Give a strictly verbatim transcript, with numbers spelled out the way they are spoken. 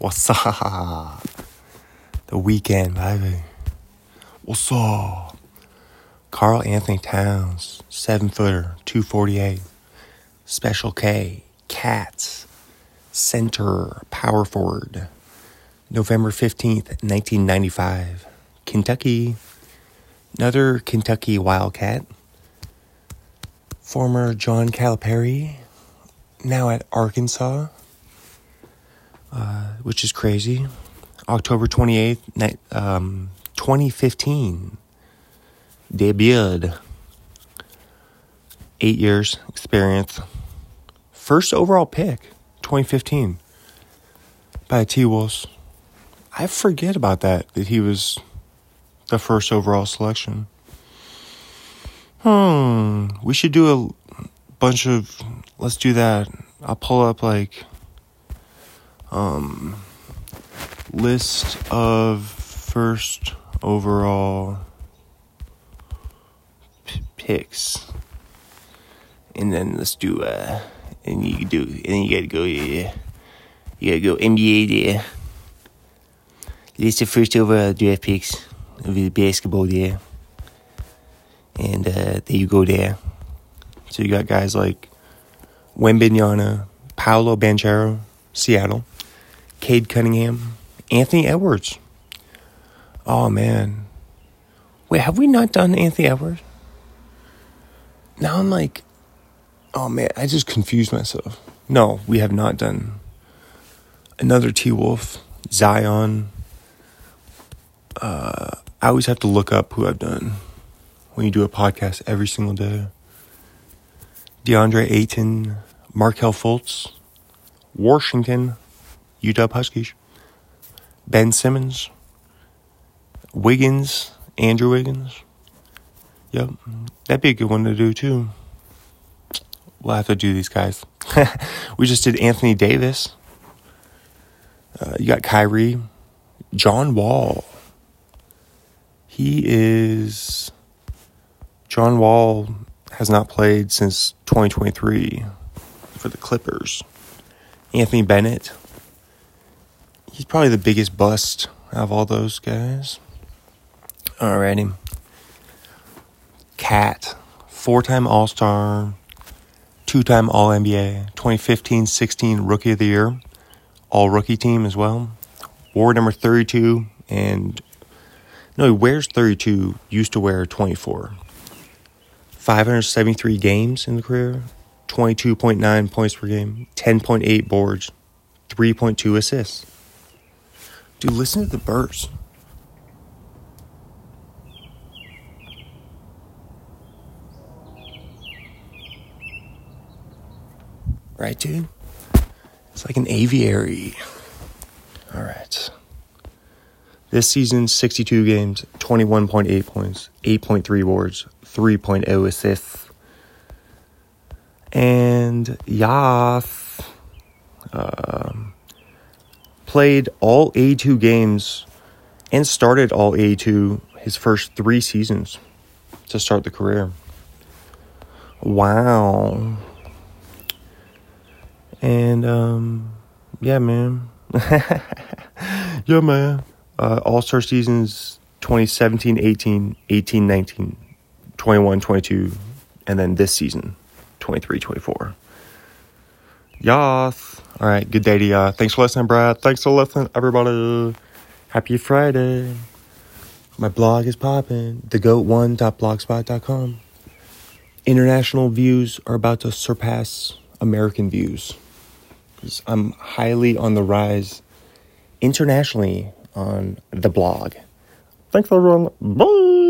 What's up? The weekend, baby. What's up? Carl Anthony Towns, seven footer, two forty-eight. Special K, Cats, center, power forward. November fifteenth, nineteen ninety-five. Kentucky. Another Kentucky Wildcat. Former John Calipari. Now at Arkansas. Uh, which is crazy. October twenty-eighth, um, twenty fifteen. Debuted. Eight years experience. First overall pick, twenty fifteen. By the T-Wolves. I forget about that, that he was the first overall selection. Hmm. We should do a bunch of, let's do that. I'll pull up like, um, list of first overall p- picks. And then let's do, uh, and you do, and then you gotta go, yeah. You gotta go N B A there. List of first overall draft picks of the basketball there. And, uh, there you go there. So you got guys like Wembanyama, Paolo Banchero, Seattle, Cade Cunningham, Anthony Edwards. Oh, man. Wait, have we not done Anthony Edwards? Now I'm like, oh, man, I just confused myself. No, we have not done. Another T-Wolf, Zion. Uh, I always have to look up who I've done when you do a podcast every single day. DeAndre Ayton, Markelle Fultz, Washington, Utah Huskies, Ben Simmons, Wiggins, Andrew Wiggins. Yep, that'd be a good one to do too. We'll have to do these guys. We just did Anthony Davis. Uh, you got Kyrie, John Wall. He is... John Wall has not played since twenty twenty-three for the Clippers. Anthony Bennett. He's probably the biggest bust out of all those guys. Alrighty. Cat. Four-time All-Star. Two-time All-N B A. twenty fifteen sixteen Rookie of the Year. All-Rookie team as well. Wore number thirty-two. And... No, he wears thirty-two. Used to wear twenty-four. five hundred seventy-three games in the career. twenty-two point nine points per game. ten point eight boards. three point two assists. Dude, listen to the bursts. Right, dude? It's like an aviary. All right. This season, sixty-two games, twenty-one point eight points, eight point three boards, three point oh assists. And Yas um, played all A two games and started all A two his first three seasons to start the career. Wow. And, um, yeah, man. yeah, man. Uh, All-Star seasons twenty seventeen eighteen, eighteen nineteen, twenty-one twenty-two, and then this season, twenty-three twenty-four. Yas. All right, good day to ya. Thanks for listening, Brad. Thanks for listening, everybody. Happy Friday. My blog is popping. the goat one dot blogspot dot com. International views are about to surpass American views. I'm highly on the rise internationally on the blog. Thanks, everyone. Bye.